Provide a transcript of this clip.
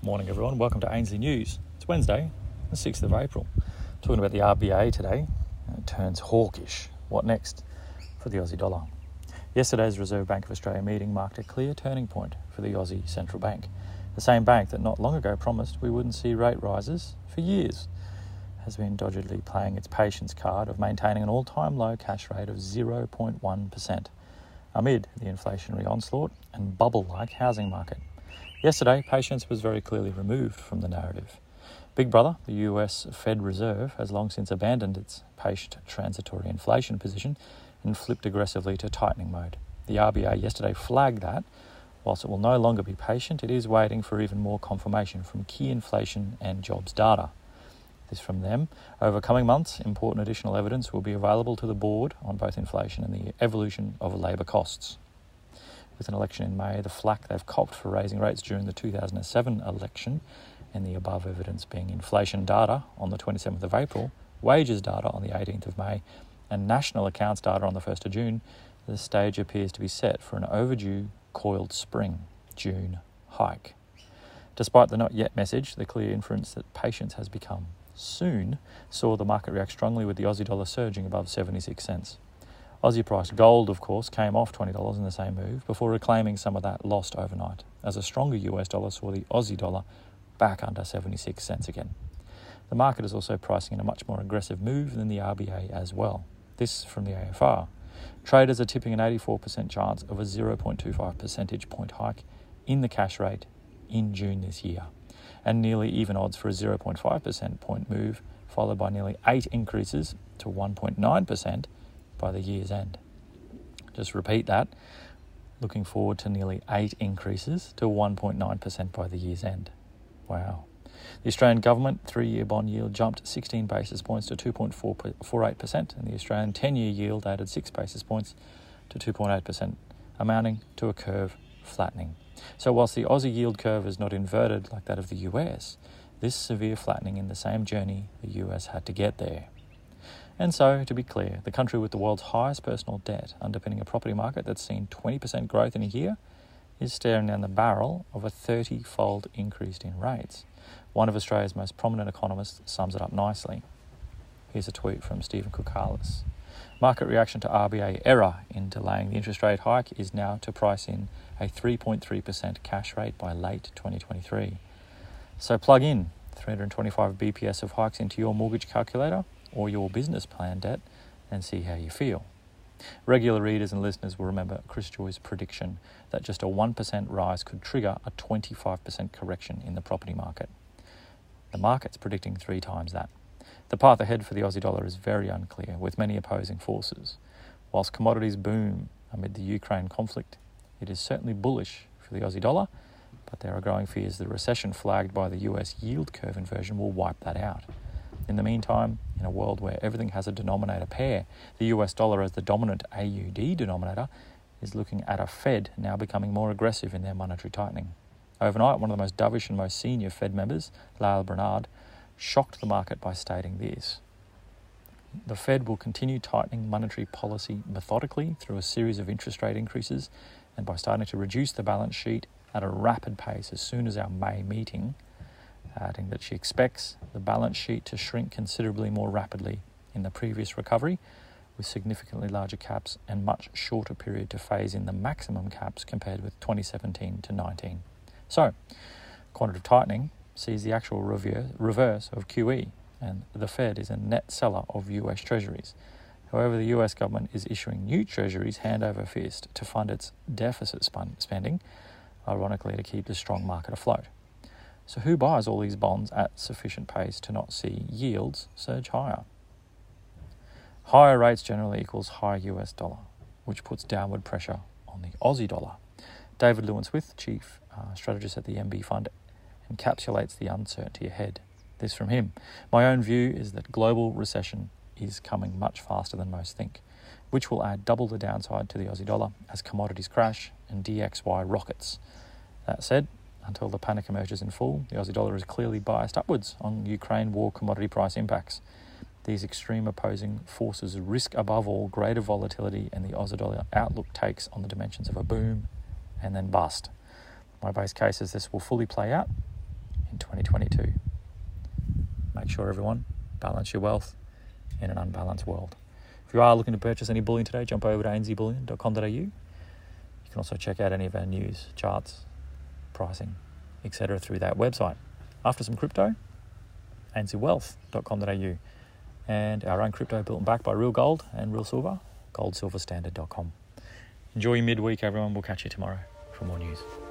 Morning everyone, welcome to Ainsley News. It's Wednesday, the 6th of April. Talking about the RBA today. It turns hawkish. What next for the Aussie dollar? Yesterday's Reserve Bank of Australia meeting marked a clear turning point for the Aussie Central Bank. The same bank that not long ago promised we wouldn't see rate rises for years has been doggedly playing its patience card of maintaining an all-time low cash rate of 0.1% amid the inflationary onslaught and bubble-like housing market. Yesterday, patience was very clearly removed from the narrative. Big Brother, the US Fed Reserve, has long since abandoned its patient transitory inflation position and flipped aggressively to tightening mode. The RBA yesterday flagged that, whilst it will no longer be patient, it is waiting for even more confirmation from key inflation and jobs data. This from them. Over coming months, important additional evidence will be available to the board on both inflation and the evolution of labour costs. With an election in May, the flack they've copped for raising rates during the 2007 election, and the above evidence being inflation data on the 27th of April, wages data on the 18th of May, and national accounts data on the 1st of June, the stage appears to be set for an overdue coiled spring June hike. Despite the not yet message, the clear inference that patience has become soon saw the market react strongly, with the Aussie dollar surging above 76 cents. Aussie priced gold, of course, came off $20 in the same move before reclaiming some of that lost overnight, as a stronger US dollar saw the Aussie dollar back under 76 cents again. The market is also pricing in a much more aggressive move than the RBA as well. This from the AFR. Traders are tipping an 84% chance of a 0.25 percentage point hike in the cash rate in June this year, and nearly even odds for a 0.5% point move, followed by nearly 8 increases to 1.9% by the year's end. Just repeat that. Looking forward to nearly 8 increases to 1.9% by the year's end. Wow. The Australian government 3-year bond yield jumped 16 basis points to 2.48%, and the Australian 10-year yield added 6 basis points to 2.8%, amounting to a curve flattening. So whilst the Aussie yield curve is not inverted like that of the US, this severe flattening in the same journey the US had to get there. And so, to be clear, the country with the world's highest personal debt, underpinning a property market that's seen 20% growth in a year, is staring down the barrel of a 30-fold increase in rates. One of Australia's most prominent economists sums it up nicely. Here's a tweet from Stephen Koukoulas. Market reaction to RBA error in delaying the interest rate hike is now to price in a 3.3% cash rate by late 2023. So plug in 325 BPS of hikes into your mortgage calculator or your business plan debt and see how you feel. Regular readers and listeners will remember Chris Joy's prediction that just a 1% rise could trigger a 25% correction in the property market. The market's predicting 3 times that. The path ahead for the Aussie dollar is very unclear, with many opposing forces. Whilst commodities boom amid the Ukraine conflict, it is certainly bullish for the Aussie dollar, but there are growing fears the recession flagged by the US yield curve inversion will wipe that out. In the meantime, in a world where everything has a denominator pair, the US dollar as the dominant AUD denominator is looking at a Fed now becoming more aggressive in their monetary tightening. Overnight, one of the most dovish and most senior Fed members, Lael Brainard, shocked the market by stating this. The Fed will continue tightening monetary policy methodically through a series of interest rate increases and by starting to reduce the balance sheet at a rapid pace as soon as our May meeting, adding that she expects the balance sheet to shrink considerably more rapidly in the previous recovery, with significantly larger caps and much shorter period to phase in the maximum caps compared with 2017 to 19. So, quantitative tightening sees the actual reverse of QE, and the Fed is a net seller of US Treasuries. However, the US government is issuing new Treasuries hand over fist to fund its deficit spending, ironically to keep the strong market afloat. So who buys all these bonds at sufficient pace to not see yields surge higher? Higher rates generally equals higher US dollar, which puts downward pressure on the Aussie dollar. David Lewin-Smith, chief strategist at the MB Fund, encapsulates the uncertainty ahead. This from him. My own view is that global recession is coming much faster than most think, which will add double the downside to the Aussie dollar as commodities crash and DXY rockets. That said, until the panic emerges in full, the Aussie dollar is clearly biased upwards on Ukraine war commodity price impacts. These extreme opposing forces risk above all greater volatility, and the Aussie dollar outlook takes on the dimensions of a boom and then bust. My base case is this will fully play out in 2022. Make sure, everyone, balance your wealth in an unbalanced world. If you are looking to purchase any bullion today, jump over to anzbullion.com.au. You can also check out any of our news, charts, pricing, etc. through that website. After some crypto, anzwealth.com.au, and our own crypto built and backed by Real Gold and Real Silver, goldsilverstandard.com. Enjoy your midweek, everyone. We'll catch you tomorrow for more news.